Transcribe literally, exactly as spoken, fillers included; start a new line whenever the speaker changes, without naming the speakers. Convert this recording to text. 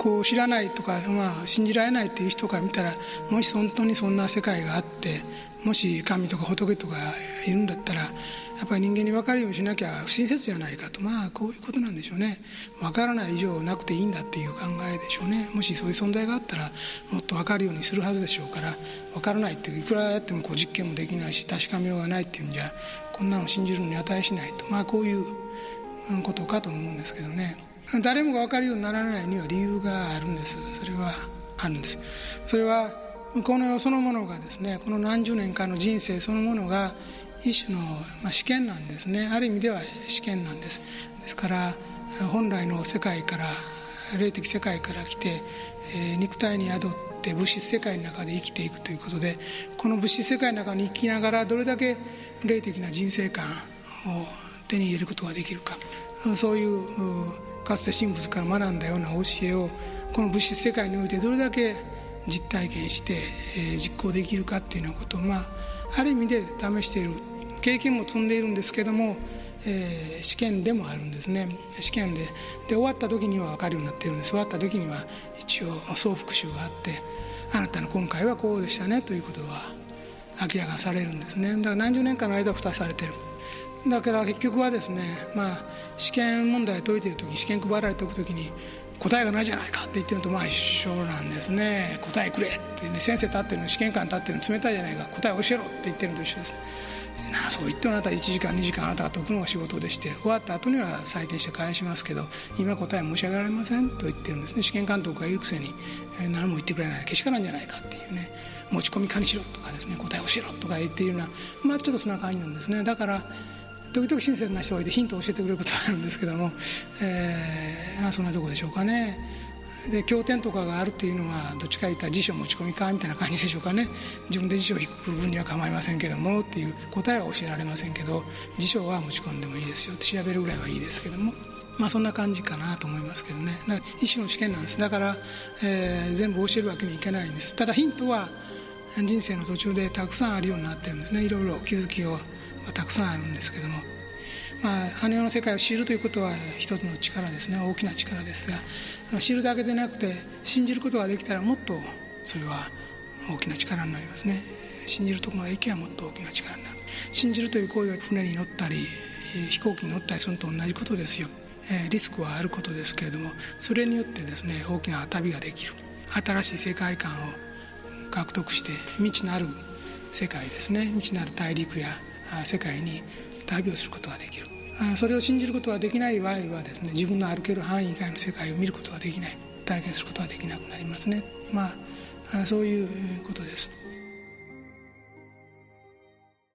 こう知らないとか、まあ、信じられないっていう人から見たら、もし本当にそんな世界があって、もし神とか仏とかいるんだったら、やっぱり人間に分かるようにしなきゃ不親切じゃないかと、まあこういうことなんでしょうね。分からない以上なくていいんだっていう考えでしょうね。もしそういう存在があったらもっと分かるようにするはずでしょうから、分からないっていくらやってもこう実験もできないし、確かめようがないっていうんじゃ、こんなの信じるのに値しないと、まあこういうことかと思うんですけどね。誰もが分かるようにならないには理由があるんです。それはあるんです。それはこの世そのものがですね、この何十年間の人生そのものが一種の、まあ、試験なんですね。ある意味では試験なんです。ですから本来の世界から、霊的世界から来て、えー、肉体に宿って物質世界の中で生きていくということで、この物質世界の中に生きながらどれだけ霊的な人生観を手に入れることができるか、そういうかつて神仏から学んだような教えをこの物質世界においてどれだけ実体験して、えー、実行できるかっていうようなことを、まあ、ある意味で試している、経験も積んでいるんですけども、えー、試験でもあるんですね。試験で、で終わった時には分かるようになっているんです。終わった時には一応総復習があって、あなたの今回はこうでしたねということは明らかにされるんですね。だから何十年間の間蓋されている。だから結局はですね、まあ、試験問題を解いている時に、試験配られておく時に答えがないじゃないかって言ってるのとまあ一緒なんですね。答えくれってね、先生立ってるの、試験官立ってるの冷たいじゃないか、答え教えろって言ってるのと一緒です。なあ、そう言ってもあなたいちじかんにじかんあなたが解くのが仕事でして、終わった後には採点して返しますけど、今答え申し上げられませんと言ってるんですね。試験監督がいるくせに、えー、何も言ってくれない、けしからんじゃないかっていうね、持ち込み可にしろとかですね、答え教えろとか言っているような、まあちょっとそんな感じなんですね。だから時々親切な人がいてヒントを教えてくれることがあるんですけども、えー、そんなところでしょうかね。で経典とかがあるっていうのはどっちか言ったら辞書持ち込みかみたいな感じでしょうかね。自分で辞書を引く分には構いませんけどもっていう答えは教えられませんけど、辞書は持ち込んでもいいですよって調べるぐらいはいいですけども、まあそんな感じかなと思いますけどね。だから一種の試験なんです。だから、えー、全部教えるわけにいけないんです。ただヒントは人生の途中でたくさんあるようになってるんですね。いろいろ気づきをたくさんあるんですけども、まあ、あの世の世界を知るということは一つの力ですね。大きな力ですが、知るだけでなくて信じることができたらもっとそれは大きな力になりますね。信じるところまで行けばもっと大きな力になる。信じるという行為は船に乗ったり飛行機に乗ったりするのと同じことですよ。リスクはあることですけれども、それによってですね、大きな旅ができる、新しい世界観を獲得して未知なる世界ですね、未知なる大陸や世界に旅をすることができる。それを信じることができない場合はですね、自分の歩ける範囲以外の世界を見ることができない、体験することができなくなりますね。まあそういうことです。